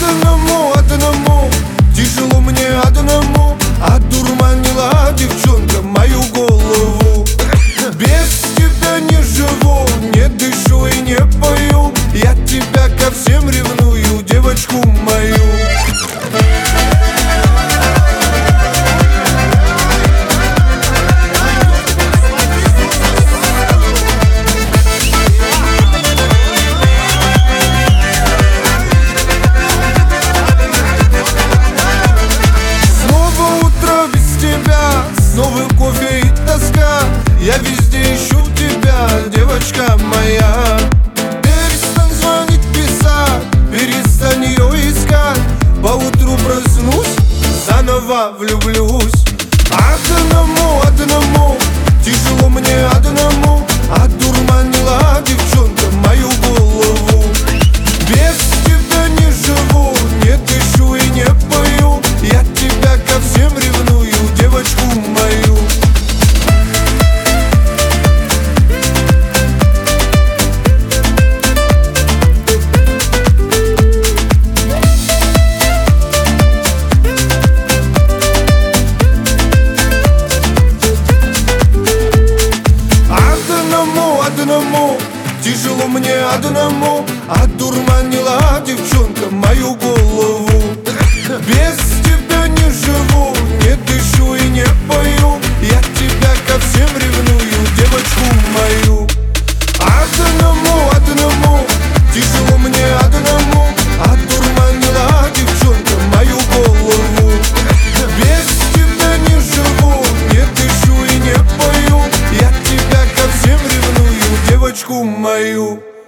одному, тяжело мне одному. Одурманила девчонка мою голову. Без тебя не живу, не дышу и не пою. Я тебя ко всем ревную, девочку мою. Новый кофе и тоска, я везде ищу тебя, девочка моя. Перестань звонить, писать, перестань ее искать. Поутру проснусь, заново влюблюсь. Одному, тяжело мне одному. Одурманила девчонка мою голову. Без тебя не живу, не дышу и не пою. Я тебя ко всем ревную, девочку мою. Одному, тяжело мне одному. Одурманила девчонка мою голову. Без тебя не живу, не дышу и не пою. Я тебя ко всем ревную, девочку мою. Одному, тяжело мне одному. Одурманила девчонка мою голову. Без тебя не живу, не дышу и не пою. Я тебя ко всем ревную, девочку мою.